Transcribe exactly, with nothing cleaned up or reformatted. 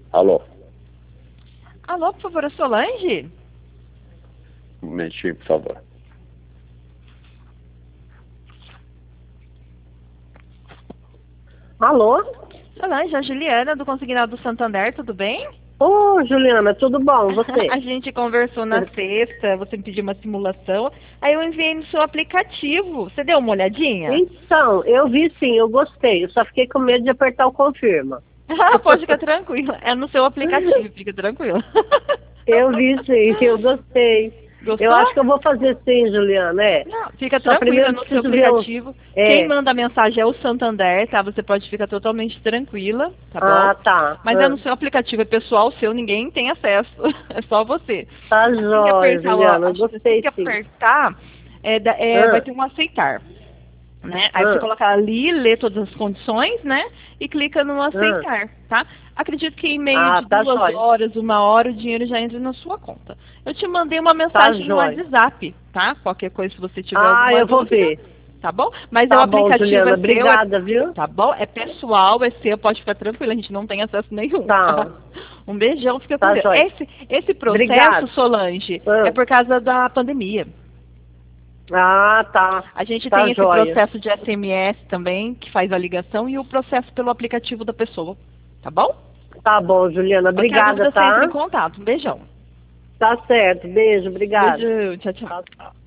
Alô? Alô, por favor, a Solange? Um momentinho, por favor. Alô? Solange, a Juliana do Consignado do Santander, tudo bem? Ô, oh, Juliana, tudo bom? Você? A gente conversou na sexta, você me pediu uma simulação, aí eu enviei no seu aplicativo. Você deu uma olhadinha? Então, eu vi sim, eu gostei. Eu só fiquei com medo de apertar o confirma. Ah, pode ficar tranquila. É no seu aplicativo, fica tranquila. Eu vi sim, eu gostei. Gostou? Eu acho que eu vou fazer sim, Juliana, é. Não, fica Só tranquila no seu aplicativo. O... É. Quem manda a mensagem é o Santander, tá? Você pode ficar totalmente tranquila, tá bom? Ah, tá. Mas ah. é no seu aplicativo, é pessoal seu, ninguém tem acesso. É só você. Tá jóia, Juliana, eu gostei Tem que sim. apertar, é, é, ah. vai ter um aceitar. Né? Aí ah. você coloca ali, lê todas as condições, né? E clica no aceitar, ah. tá? Acredito que em meio ah, de tá duas jóia. horas, uma hora, o dinheiro já entra na sua conta. Eu te mandei uma mensagem tá no WhatsApp, tá? Qualquer coisa, se você tiver ah, alguma eu vou dúvida, ver. Tá bom? Mas tá o aplicativo bom, Juliana, é obrigada, seu, é, viu? Tá bom? É pessoal, é seu, pode ficar tranquila, a gente não tem acesso nenhum. Tá. tá? Um beijão, fica com tá Deus. Jóia. Esse, esse processo, Obrigada. Solange, ah. é por causa da pandemia. Ah, tá. A gente tá tem esse jóia. processo de S M S também, que faz a ligação, e o processo pelo aplicativo da pessoa. Tá bom? Tá bom, Juliana. Obrigada, Qualquer dúvida, tá? você entra em contato. Um beijão. Tá certo. Beijo, obrigada. Beijo. Tchau, tchau. Tchau, tchau.